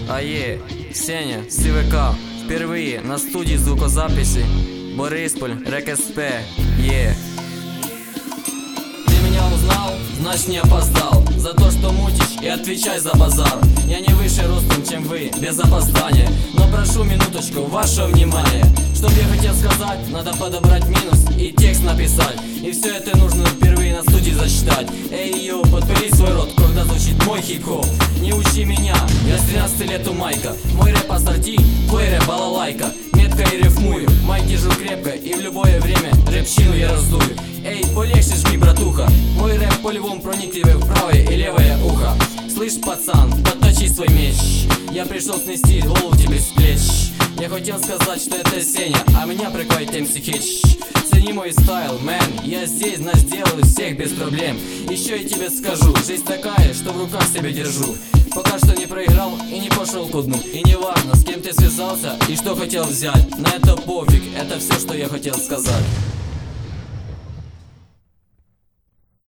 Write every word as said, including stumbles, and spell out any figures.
АЕ, Сеня, СВК. Впервые на студии звукозаписи. Борисполь, РекСП, е. Ты меня узнал, значит не опоздал. За то, что мутишь, и отвечай за базар. Я не выше ростом, чем вы, без опоздания. Но прошу минуточку вашего внимания. Что я хотел сказать, надо подобрать минус и текст написать. И все это нужно впервые на студии зачитать. Эй, йоу, подпили свой рот, когда звучит мой хип-хоп. Не учи меня, я с тринадцати лет у майка. Мой рэп ассорти, твой рэп балалайка. Метко и рифмую, майк держу крепко. И в любое время рэпчину я раздую. Эй, полегче жми, братуха. Мой рэп по-любому проникливый в правое и левое ухо. Слышь, пацан, подточи свой меч. Я пришел снести голову тебе с плеч. Я хотел сказать, что это Сеня, а меня прикроет эм си Хич. Цени мой стайл, мэн, я здесь, значит, сделаю всех без проблем. Еще я тебе скажу, жизнь такая, что в руках себя держу. Пока что не проиграл и не пошел ко дну. И не важно, с кем ты связался и что хотел взять. На это пофиг, это все, что я хотел сказать.